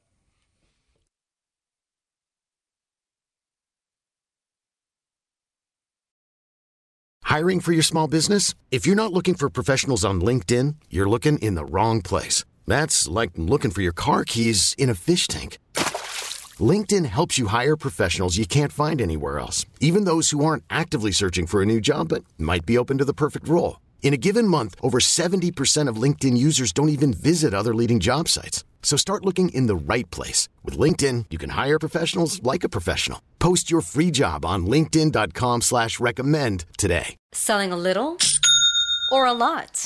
Hiring for your small business? If you're not looking for professionals on LinkedIn, you're looking in the wrong place. That's like looking for your car keys in a fish tank. LinkedIn helps you hire professionals you can't find anywhere else, even those who aren't actively searching for a new job but might be open to the perfect role. In a given month, over seventy percent of LinkedIn users don't even visit other leading job sites. So start looking in the right place. With LinkedIn, you can hire professionals like a professional. Post your free job on linkedin.com slash recommend today. Selling a little or a lot?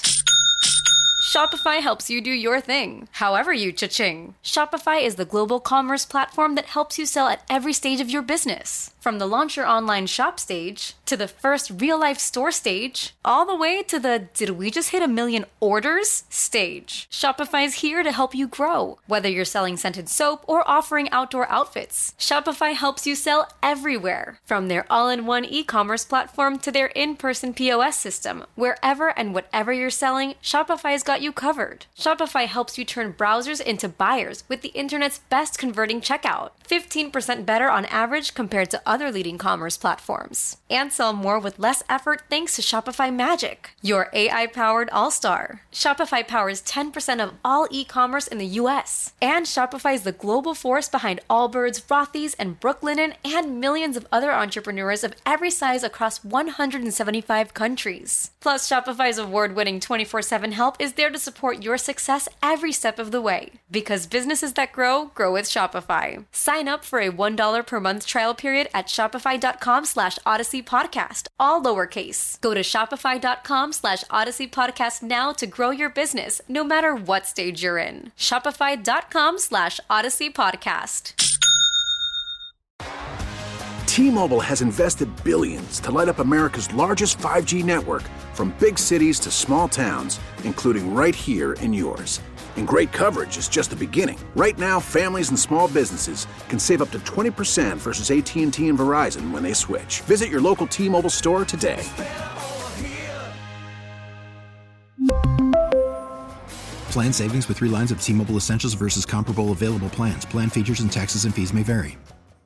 Shopify helps you do your thing, however you cha-ching. Shopify is the global commerce platform that helps you sell at every stage of your business. From the launch your online shop stage, to the first real-life store stage, all the way to the did we just hit a million orders stage. Shopify's here to help you grow. Whether you're selling scented soap or offering outdoor outfits, Shopify helps you sell everywhere. From their all-in-one e-commerce platform to their in-person P O S system, wherever and whatever you're selling, Shopify's got you covered. Shopify helps you turn browsers into buyers with the internet's best converting checkout. fifteen percent better on average compared to other leading commerce platforms. And sell more with less effort thanks to Shopify Magic, your A I-powered all-star. Shopify powers ten percent of all e-commerce in the U S. And Shopify is the global force behind Allbirds, Rothy's, and Brooklinen, and millions of other entrepreneurs of every size across one hundred seventy-five countries. Plus, Shopify's award-winning twenty-four seven help is there to support your success every step of the way. Because businesses that grow, grow with Shopify. Sign up for a one dollar per month trial period at shopify.com slash Odyssey Podcast, all lowercase. Go to shopify.com slash Odyssey Podcast now to grow your business, no matter what stage you're in. Shopify.com slash Odyssey Podcast. T-Mobile has invested billions to light up America's largest five G network, from big cities to small towns, including right here in yours. And great coverage is just the beginning. Right now, families and small businesses can save up to twenty percent versus A T and T and Verizon when they switch. Visit your local T-Mobile store today. Plan savings with three lines of T-Mobile Essentials versus comparable available plans. Plan features and taxes and fees may vary.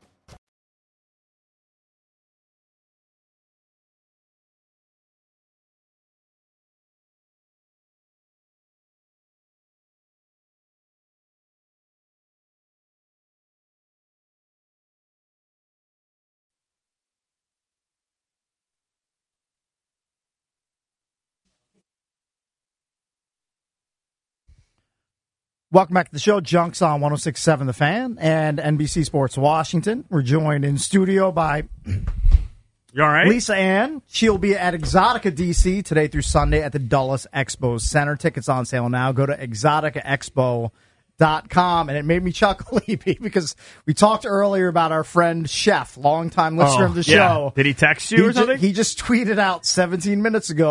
Welcome back to the show. Junks on one oh six point seven The Fan and N B C Sports Washington. We're joined in studio by You all right? Lisa Ann. She'll be at Exotica D C today through Sunday at the Dulles Expo Center. Tickets on sale now. Go to exotica expo dot com. And it made me chuckle, E B, because we talked earlier about our friend Chef, longtime listener Oh, of the yeah. show. Did he text you he or ju- something? he just tweeted out seventeen minutes ago,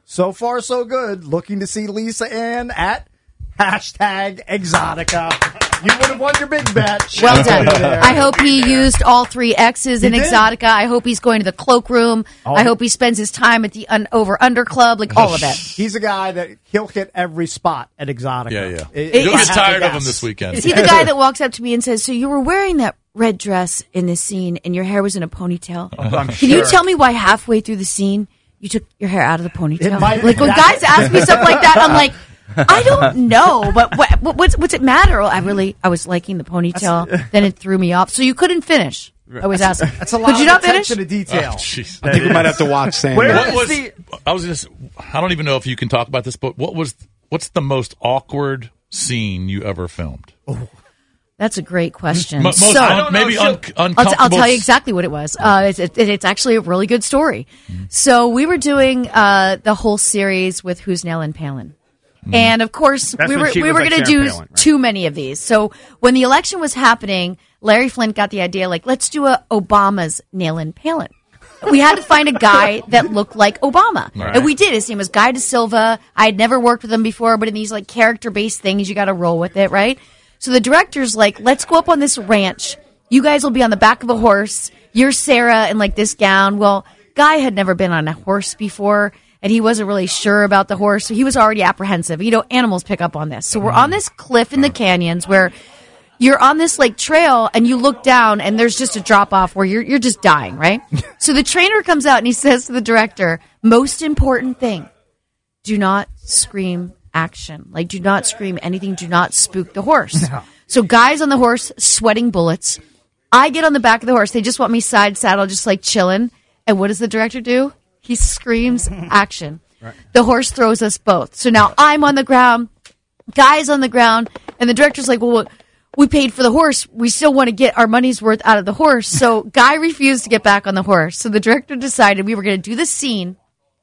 So far, so good. Looking to see Lisa Ann at hashtag Exotica. You would have won your big bet. Well done. I hope he used all three X's in He did. Exotica. I hope he's going to the cloakroom. Oh. I hope he spends his time at the un- over-under club, like all of it. He's a guy that he'll hit every spot at Exotica. Yeah, yeah. It- You'll You'll I get have to tired of guess. him this weekend. Is he the guy that walks up to me and says, so you were wearing that red dress in this scene and your hair was in a ponytail? I'm Can you sure. tell me why halfway through the scene you took your hair out of the It ponytail? might- Like when guys ask me stuff like that, I'm like, I don't know, but what, what, what's, what's it matter? Well, I really, I was liking the ponytail, then it threw me off. So you couldn't finish. I was asking. That's a lot Could of you not finish? attention to detail. Oh, jeez. I think we might have to watch Sam. Where What is was? the- I was just. I don't even know if you can talk about this, but what was? What's the most awkward scene you ever filmed? That's a great question. M- most, so, I don't maybe un- I'll, t- I'll uncomfortable. tell you exactly what it was. Uh, it's, it, it's actually a really good story. So we were doing uh, the whole series with Who's Nailing Palin. And of course, That's we when were she we was were like going to Sarah do Palin, right? too many of these. So when the election was happening, Larry Flint got the idea, like, let's do a Obama's Nailing Palin. We had to find a guy that looked like Obama, Right. and we did. His name was Guy De Silva. I had never worked with him before, but in these like character based things, you got to roll with it, right? So the director's like, let's go up on this ranch. You guys will be on the back of a horse. You're Sarah in like this gown. Well, Guy had never been on a horse before, and he wasn't really sure about the horse. So he was already apprehensive. You know, animals pick up on this. So we're on this cliff in the canyons where you're on this like trail and you look down and there's just a drop off where you're, you're just dying, right? So the trainer comes out and he says to the director, most important thing, do not scream action. Like, do not scream anything. Do not spook the horse. No. So guys on the horse sweating bullets. I get on the back of the horse. They just want me side saddle, just like chilling. And what does the director do? He screams action. The horse throws us both. So now I'm on the ground, Guy's on the ground, and the director's like, well, we paid for the horse. We still want to get our money's worth out of the horse. So Guy refused to get back on the horse. So the director decided we were going to do this scene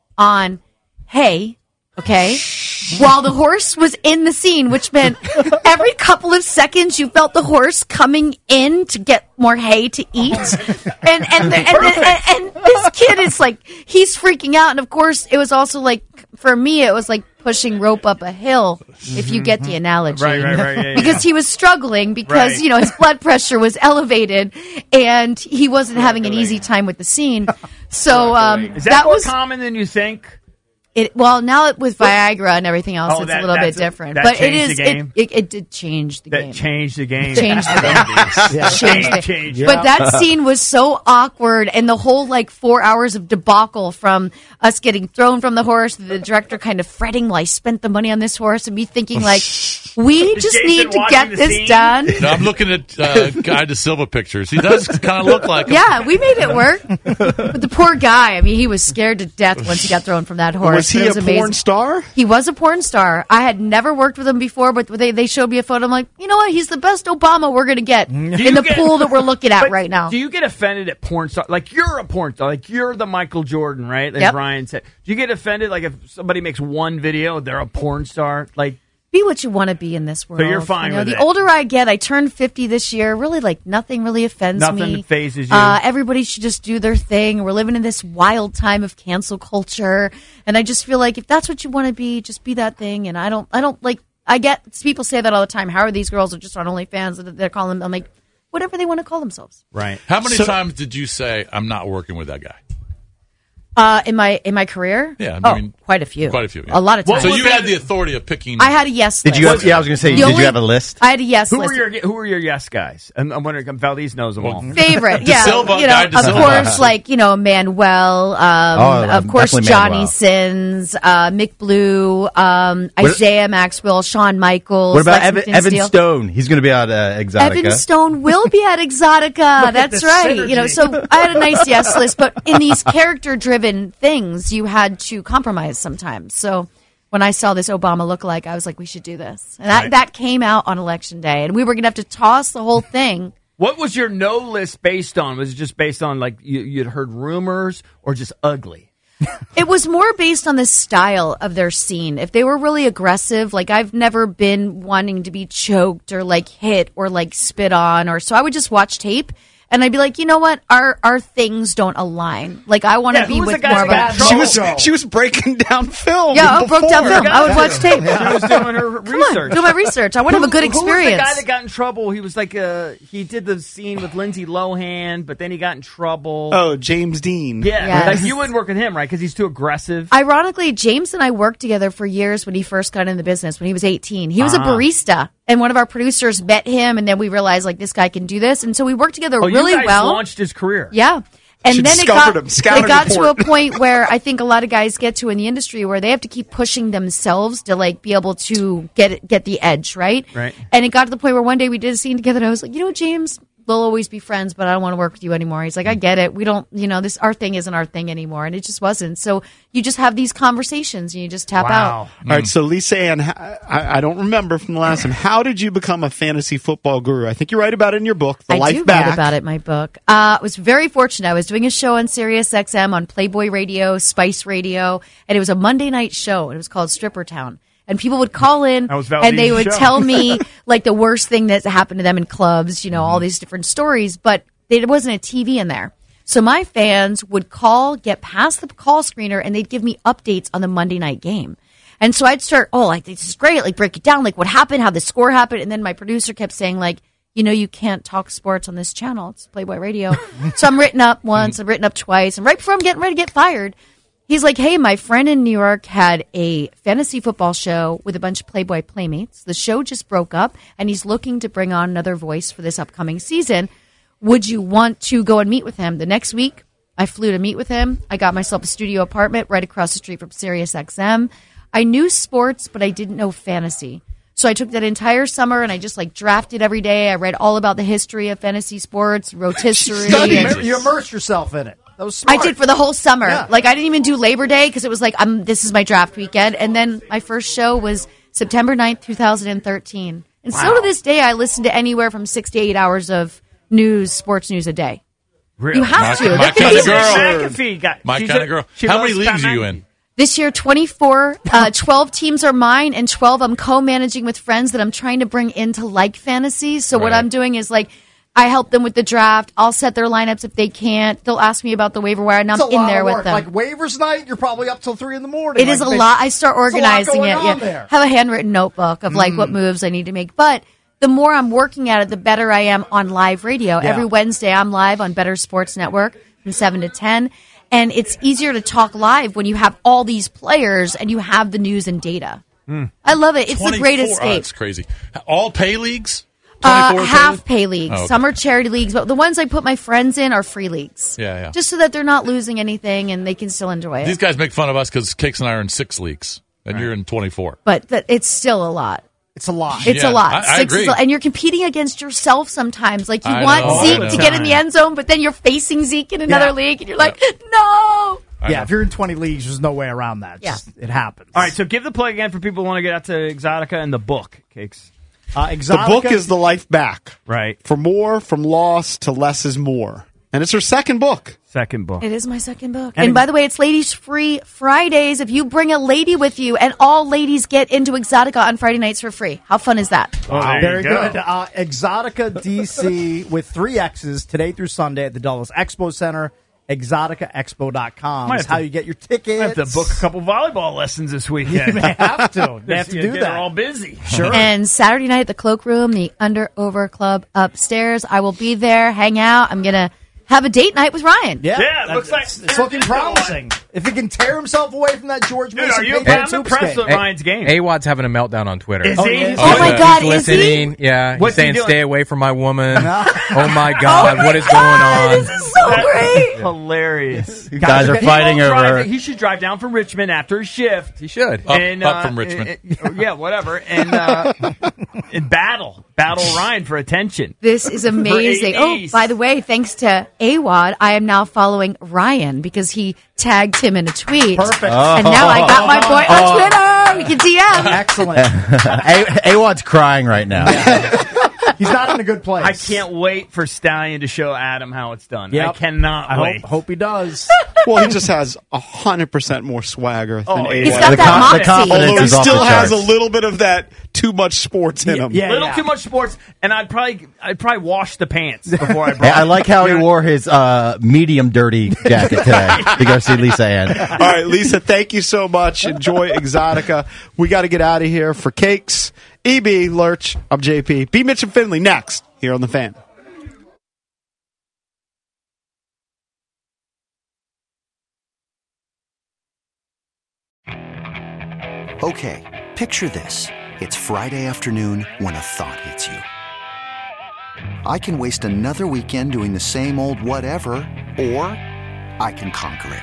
on hay, okay, while the horse was in the scene, which meant every couple of seconds you felt the horse coming in to get more hay to eat. And and, the, and, the, and and this kid is like, he's freaking out. And of course, it was also like, for me, it was like pushing rope up a hill, if you get the analogy. Right, right, right, yeah, yeah. Because he was struggling because, Right. you know, his blood pressure was elevated and he wasn't having an easy time with the scene. So um, Is that, that more was common than you think? it. Well, now with Viagra and everything else, Oh, it's that- a little bit that's a- different. that But it changed is. the It, game? it, it did change the That game. changed the game. Changed the game. Yeah. Changed the- Changed it. But that scene was so awkward, and the whole like four hours of debacle from us getting thrown from the horse, the director kind of fretting, well, I spent the money on this horse, and me thinking like, we just Jason need to watching get the this scene? done. No, I'm looking at uh, Guy De Silva pictures. He does kind of look like him. Yeah, we made it work. But the poor guy, I mean, he was scared to death once he got thrown from that horse. Was he It was a amazing. porn star? He was a porn star. I had never worked with him before, but they, they showed me a photo. I'm like, you know what? He's the best Obama we're going to get in Do you the get- pool that we're looking at But right now. Do you get offended at porn star? Like, you're a porn star. Like, you're the Michael Jordan, right? As Yep. Ryan said. Do you get offended, like, if somebody makes one video, they're a porn star? Like, Be what you want to be in this world. you're fine You know, with the it. older I get, I turned fifty this year. Really, like nothing really offends Nothing me. phases you. Uh, everybody should just do their thing. We're living in this wild time of cancel culture, and I just feel like if that's what you want to be, just be that thing. And I don't, I don't like. I get people say that all the time. How are these girls are just on OnlyFans? And they're calling them. I'm like, whatever they want to call themselves. Right. How many So- times did you say, I'm not working with that guy? Uh, in my in my career, Yeah, I oh, mean, quite a few, Quite a few. yeah. a lot of times. So you had the authority of picking. I had a yes. Did list. you have- yeah, I was gonna say, The did you only- have a list? I had a yes Who list. were your Who were your yes guys? I'm, I'm wondering. Valdez knows them all. Favorite, De yeah, Silva, you know, Guy De of Silva. course, like you know, Manuel, um, Oh, of course, definitely Johnny Manuel. Sins, uh, Mick Blue, um, What- Isaiah Maxwell, Shawn Michaels. What about Evan, Lexington Evan Steele. Stone? He's going to be out uh, Exotica. Evan Stone will be at Exotica. at That's the right. synergy. You know, so I had a nice yes list, but in these character-driven things, you had to compromise sometimes. So when I saw this Obama lookalike, I was like, we should do this, and that Right. that came out on election day, and we were going to have to toss the whole thing. What was your no list based on? Was it just based on like you, you'd heard rumors or just ugly? It was more based on the style of their scene. If they were really aggressive, like I've never been wanting to be choked or like hit or like spit on, or so I would just watch tape And I'd be like, you know what? Our our things don't align. Like, I want to Yeah, be who was with the guy more of that a... got She was she was breaking down film. Yeah, I before. broke down film. I would watch tape. She was doing her Come research. on, do my research. I want to have a good Who- Who was experience. the guy that got in trouble? He was like, uh, he did the scene with Lindsay Lohan, but then he got in trouble. Oh, James Dean. Yeah, Yes. like, you wouldn't work with him, right? Because he's too aggressive. Ironically, James and I worked together for years when he first got in the business, when he was eighteen. He was Ah. a barista, and one of our producers met him, and then we realized, like, this guy can do this. And so we worked together oh, really you guys well. launched his career. Yeah. And She then it discovered got, him, scouted it got to a report. point where I think a lot of guys get to in the industry where they have to keep pushing themselves to, like, be able to get get the edge, right? Right. And it got to the point where one day we did a scene together, and I was like, you know, James, we'll always be friends, but I don't want to work with you anymore. He's like, I get it. We don't, you know, this our thing isn't our thing anymore, and it just wasn't. So you just have these conversations, and you just tap out. All right, so Lisa Ann, I, I don't remember from the last time. How did you become a fantasy football guru? I think you write about it in your book, The I Life do Back. write about it in my book. Uh, I was very fortunate. I was doing a show on Sirius X M on Playboy Radio, Spice Radio, and it was a Monday night show. It was called Stripper Town. And people would call in That was and they Valdez's would show. tell me like the worst thing that's happened to them in clubs, you know, all these different stories, but there wasn't a T V in there. So my fans would call, get past the call screener, and they'd give me updates on the Monday night game. And so I'd start, oh, like, this is great. Like, break it down. Like, what happened? How the score happened? And then my producer kept saying, like, you know, you can't talk sports on this channel. It's Playboy Radio. So I'm written up once. I'm written up twice. And right before I'm getting ready to get fired, he's like, hey, my friend in New York had a fantasy football show with a bunch of Playboy playmates. The show just broke up, and he's looking to bring on another voice for this upcoming season. Would you want to go and meet with him? The next week, I flew to meet with him. I got myself a studio apartment right across the street from Sirius X M. I knew sports, but I didn't know fantasy. So I took that entire summer and I just like drafted every day. I read all about the history of fantasy sports, rotisserie. and- You immerse yourself in it. That was smart. I did for the whole summer. Yeah. Like, I didn't even do Labor Day because it was like, I'm, this is my draft weekend. And then my first show was September ninth, twenty thirteen. And still Wow. to this day, I listen to anywhere from six to eight hours of news, sports news a day. Really? You have to. My They're kind of busy. girl. McAfee got, My she's kind a- of girl. she How loves many leagues Pat are you McAfee. in? This year, twenty-four, uh, twelve teams are mine, and twelve I'm co-managing with friends that I'm trying to bring into like fantasy. So what Right. I'm doing is like, I help them with the draft. I'll set their lineups if they can't. They'll ask me about the waiver wire, and I'm It's a in lot there of with work. them. Like waivers night, you're probably up till three in the morning. It is Like, a they- lot. I start There's a lot organizing going it. on Yeah, there. have a handwritten notebook of like what moves I need to make. But the more I'm working at it, the better I am on live radio. Yeah. Every Wednesday, I'm live on Better Sports Network from seven to ten. And it's easier to talk live when you have all these players and you have the news and data. I love it. It's the great twenty-four? Oh, escape. it's crazy. All pay leagues? Uh, twenty-four half pay pay leagues. Oh, okay. Some are charity leagues, but the ones I put my friends in are free leagues. Yeah, yeah. Just so that they're not losing anything and they can still enjoy it. These guys make fun of us because Cakes and I are in six leagues, and you're in twenty-four. But th- it's still a lot. It's a lot. It's Yeah, a lot. I- I Six agree. is a, and you're competing against yourself sometimes. Like, you I want know, I Zeke know. to get in the end zone, but then you're facing Zeke in another Yeah. league, and you're like, no. Yeah, if you're in twenty leagues, there's no way around that. It's Yeah. just- it happens. All right, so give the plug again for people who want to get out to Exotica and the book, Cakes. Uh, The Exotica, book is The Life Back. Right. For more, from loss to less is more. And it's her second book. Second book. It is my second book. And And, ex- by the way, it's Ladies Free Fridays. If you bring a lady with you, and all ladies get into Exotica on Friday nights for free. How fun is that? Oh, there you Very go. good. Uh, Exotica D C with three X's today through Sunday at the Dulles Expo Center. Exotica Expo dot com Might is have how to- you get your tickets. I have to book a couple volleyball lessons this weekend. You may have to. They have to You do get that. her all busy. Sure. And Saturday night at the Cloakroom, the Under Over Club upstairs. I will be there, hang out. I'm going to have a date night with Ryan. Yeah, Yeah, it looks like it's, it's looking promising. If he can tear himself away from that George Dude, Mason, are you Patriots I'm hoops impressed game. with Ryan's game? A-Wad's having a meltdown on Twitter. Is Oh, he? yeah. Oh, my yeah. God, He's is he? listening. Yeah, What's he's he saying, doing? "Stay away from my woman." Oh my God, what is going on? This is so great. Hilarious. You guys are He fighting won't drive- over. He should drive down from Richmond after his shift. He should. Up, and, up uh, from Richmond. uh, uh, yeah, whatever. And, uh, and battle. Battle Ryan for attention. This is amazing. For Oh, Ace. by the way, thanks to A W A D, I am now following Ryan because he tagged him in a tweet. Perfect. And now I got my boy on Twitter. We can D M. Excellent. A- A-Wad's crying right now. He's not in a good place. I can't wait for Stallion to show Adam how it's done. Yep. I cannot I wait. hope, hope he does. Well, he just has one hundred percent more swagger than Oh, A. He's Y. got The that con- the moxie. confidence Although he is off still the has a charts. little bit of that too much sports in them. Yeah, little too much sports, and I'd probably I'd probably wash the pants before I brought Hey, I like how he wore his uh, medium dirty jacket today to go see Lisa Ann. All right, Lisa, thank you so much. Enjoy Exotica. We got to get out of here for Cakes. E B, Lurch, I'm J P. B. Mitch and Finley next here on The Fan. Okay, picture this. It's Friday afternoon when a thought hits you. I can waste another weekend doing the same old whatever, or I can conquer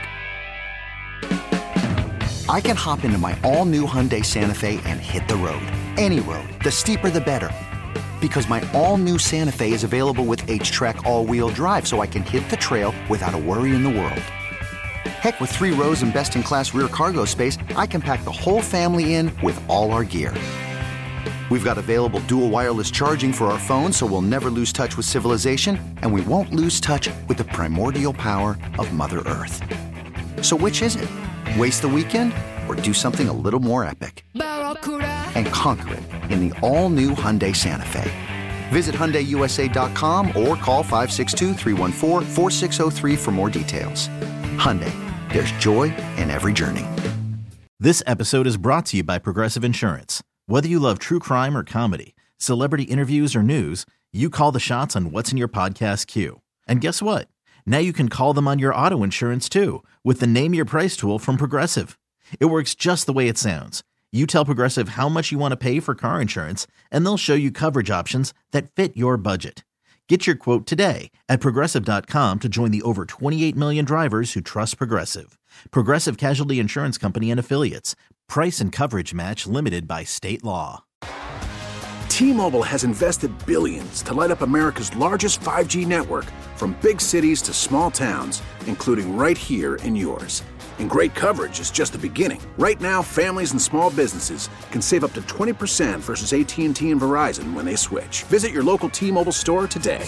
it. I can hop into my all-new Hyundai Santa Fe and hit the road. Any road. The steeper the better. Because my all-new Santa Fe is available with H-Track all-wheel drive, so I can hit the trail without a worry in the world. Heck, with three rows and best-in-class rear cargo space, I can pack the whole family in with all our gear. We've got available dual wireless charging for our phones, so we'll never lose touch with civilization, and we won't lose touch with the primordial power of Mother Earth. So which is it? Waste the weekend or do something a little more epic? And conquer it in the all-new Hyundai Santa Fe. Visit Hyundai U S A dot com or call five six two, three one four, four six zero three for more details. Hyundai, there's joy in every journey. This episode is brought to you by Progressive Insurance. Whether you love true crime or comedy, celebrity interviews or news, you call the shots on what's in your podcast queue. And guess what? Now you can call them on your auto insurance too with the Name Your Price tool from Progressive. It works just the way it sounds. You tell Progressive how much you want to pay for car insurance, and they'll show you coverage options that fit your budget. Get your quote today at Progressive dot com to join the over twenty-eight million drivers who trust Progressive. Progressive Casualty Insurance Company and Affiliates. Price and coverage match limited by state law. T-Mobile has invested billions to light up America's largest five G network, from big cities to small towns, including right here in yours. And great coverage is just the beginning. Right now, families and small businesses can save up to twenty percent versus A T and T and Verizon when they switch. Visit your local T-Mobile store today.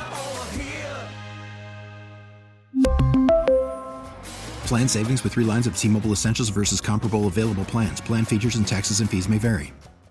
Plan savings with three lines of T-Mobile Essentials versus comparable available plans. Plan features and taxes and fees may vary.